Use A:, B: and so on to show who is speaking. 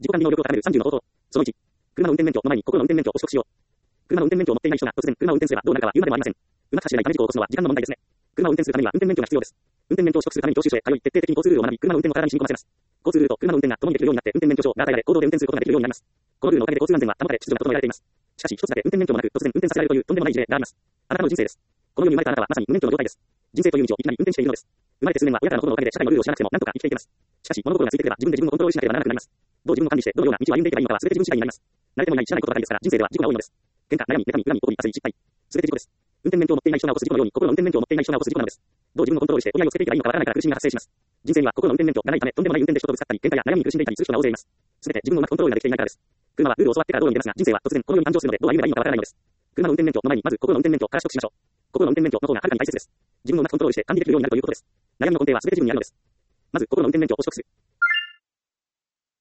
A: 自己管理能力を高める30の方法。その1、車の運転免許の前に国語の運転免許を取得しよう。車の運転免許を持っていない人が突然車を運転すればどうなるかは言うまでもありません。うまく走れないため事故を起こすのは時間の問題ですね。車を運転するためには運転免許が必要です。運転免許を取得するために教習所へ通い、徹底的に交通ルールを学び、車の運転を体に染み込ませます。交通ルールと車の運転が共にできるようになって運転免許証が与えられ、公道で運転することができるようになります。このルールのおかげで交通安全は保たれ、秩序が整えられています。しかし一つだけ運転免許もなく突然運転させられるというとんでもない事例があります。あなたの人生です。この世に生まれたあなたはまさに無免許の状態です。人生という道をいきなり運転しているのです。生まれて数年は親からのことのおかげで社会のルールを知らなくても何とか生きていけます。しかし物心がついてくれば自分で自分をコントロールしなければならなくなります。どう自分を管理してどのような道を歩んでいけばいいのかは全て自分次第になります。慣れてもいない知らないことばかりですから人生では事故が多いのです。喧嘩、悩み、妬み、恨み、怒り、焦り、失敗。全て事故です。運転免許を持っていない人が起こす事故のように心の運転免許を持っていない人が起こす事故なのです。どう自分をコントロールして折り合いをつけていけばいいのかわからないから苦しみが発生します。人生には心の運転免許がないためとんでもない運転で人とぶつかったり、喧嘩や悩みに苦しんでいたりする人が大勢います。全て自分のうまくコントロールができていないからです。車はルールを教わってから道路に出ますが、人生は突然この世に誕生するのでどう歩めばいいのかわからないのです。車の運転免許の前にまず心の運転免許から取得しましょう。心の運転免許の方がはるかに大切です。自分をうまくコントロールして管理できるようになるということです。悩みの根底は全て自分にあるのです。まず心の運転免許を取得する。